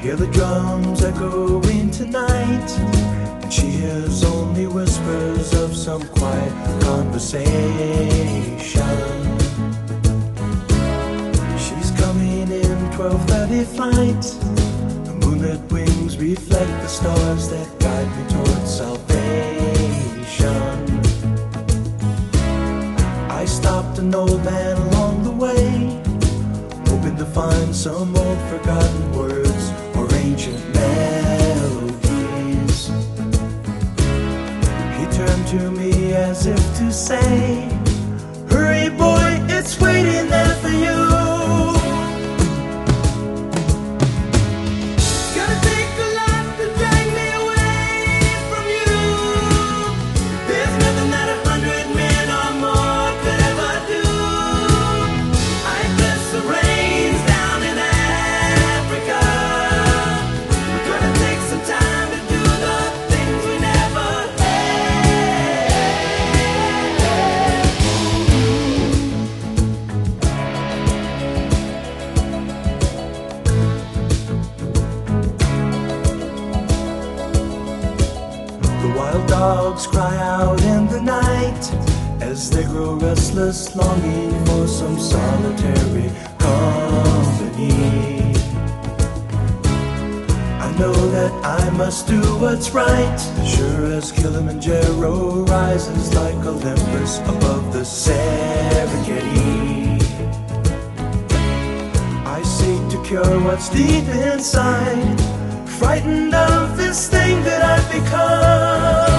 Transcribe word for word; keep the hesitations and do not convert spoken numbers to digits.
Hear the drums echoing tonight, and she hears only whispers of some quiet conversation. She's coming in twelve thirty flight. The moonlit wings reflect the stars that guide me towards salvation. I stopped an old man along the way, hoping to find some old forgotten words or ancient melodies. He turned to me as if to say, hurry boy, it's waiting there for you. Wild dogs cry out in the night as they grow restless, longing for some solitary company. I know that I must do what's right, sure as Kilimanjaro rises like Olympus above the Serengeti. I seek to cure what's deep inside, frightened of this thing that I've become.